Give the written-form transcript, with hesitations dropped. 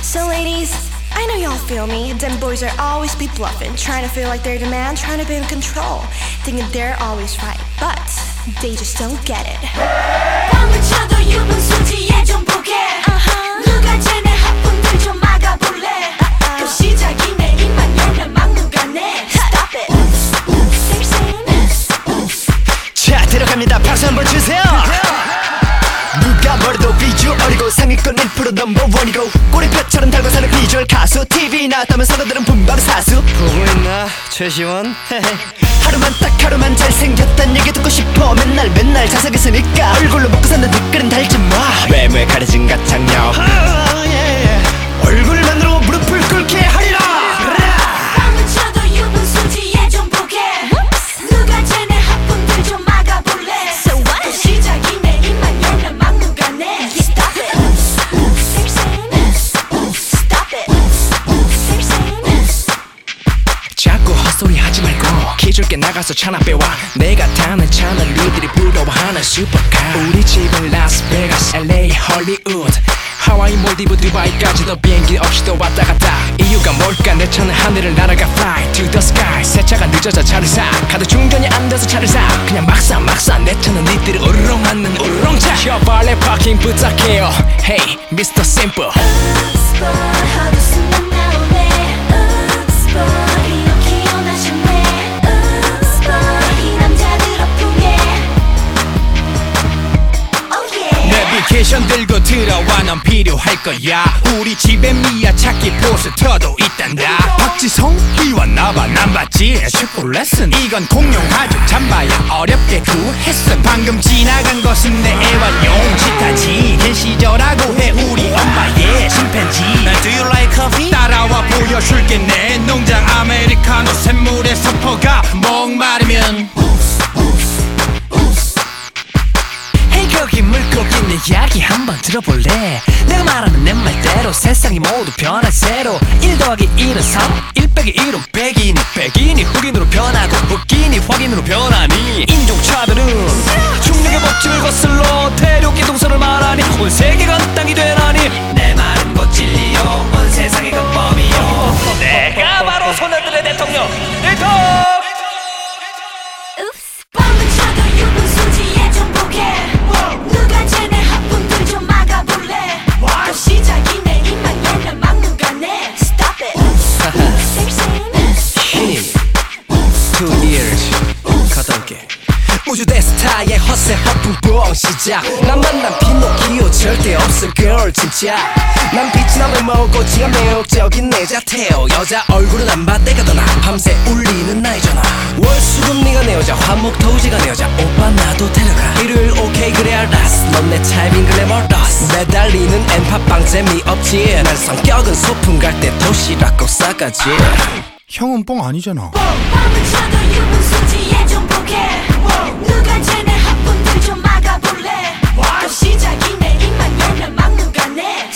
So ladies, I know y'all feel me. Them boys are always be bluffing, trying to feel like they're the man, trying to be in control, thinking they're always right, but they just don't get it. 밤을 쳐도 유분수지에 좀 보게. 누가 쟤네 학분들 좀 막아볼래. 그 시작이 내 입만 열면 막무가내. Stop it. They're saying 자 들어갑니다. 박수 한번 주세요. 누가 뭐래도 비주얼이고 상위권 1% 넘버원이고 꼬리뼈처럼 달고 사는 비주얼 가수. TV 나왔다면 사람들은 분바로 사수. 보고 있나 최시원? 하루만 딱 하루만 잘생겼단 얘기 듣고 싶어. 맨날 자석있으니까 얼굴로 먹고 사는 댓글은 달지마. 외모에 가려진 가창력 얼굴만으로 무릎을 꿇게 하리라. 밤을 쳐도 유분수지에 좀 보게. 누가 쟤네 학분들 좀 막아볼래. 그 시작이 내 입만 열면 막무가내. Stop it. They're saying Stop it. They're saying 자꾸 헛소리 하지 말고 기줄게 나가서 차나 빼와. 내가 타는 차는 니들이 부러워하는 슈퍼카. 우리 집은 라스베가스, LA, 헐리우드, 하와이, 몰디브, 두바이까지도 비행기 없이도 왔다 갔다. 이유가 뭘까? 내 차는 하늘을 날아가 fly to the sky. 새 차가 늦어져 차를 사. 카드 충전이 안 돼서 차를 사. 그냥 막상 내 차는 니들이 우르렁 맞는 우르렁차. 저 발레 파킹 부탁해요. Hey, Mr. Simple. Oops boy 하루 순간 나오네. Oops boy 이렇게 원하셨네. Oops boy 이 남자들 어풍해. Oh yeah. 내비게이션 들고 들어와. 넌 필요할 거야. 우리 집에 미아 찾기 포스터도 있단다. 박지성 이왔나봐. 난 봤지. 초콜릿은 이건 공룡하죠. 잠바야 어렵게 구했음. 방금 지나간 것은 내 애완용 치타지. 그 시절하고 해 우리 엄마의 침팬지. Do you like coffee? 따라와 보여줄게. 내 농장 아메리카노 샘물에 서퍼가 목마르면. 거기 물고기 내 이야기 한번 들어볼래. 내가 말하는 내 말대로 세상이 모두 변할 새로. 1 더하기 1은 3, 1 빼기 1은 백인이. 백인이 흑인으로 변하고 흑인이 확인으로 변하니. 인종차별은 중력의 법칙을 거슬러 대륙 이동선을 말하니 온 세계가 땅이 되나니. 내 말은 곧 진리요 온 세상의 근법이요. 내가 바로 소녀들의 대통령 일통. 밤을 쳐도 유분수지에 좀 보게. 누가 쟤네 학분들 좀 막아볼래. 그 시작이 내 입만 열면 막무가내. Stop it. They're saying 2 years 갔다 올게. 우주 대스타의 허세 허풍뽕 시작. 난 만난 피노키오 절대 없어 girl 진짜. 난 빛이 나면 먹고 지가 매력적인 내 자태요. 여자 얼굴은 안 봐 내가 더 나. 밤새 울리는 나이잖아. 월수금 네가 내 여자 화목토지가 내 여자. 오빠 나도 데려가. 일요일 오케이 그래 알았어. 넌 내 타입인 글래머러스. 매달리는 엔팟빵 재미없지. 난 성격은 소풍 갈 때 도시락 꼭 싸가지. 형은 뻥 아니잖아. 밤을 쳐도 유분수지에 좀 보게. 누가 쟤네 학분들 좀 막아볼래. 그 시작이 내 입만 열면 막무가내.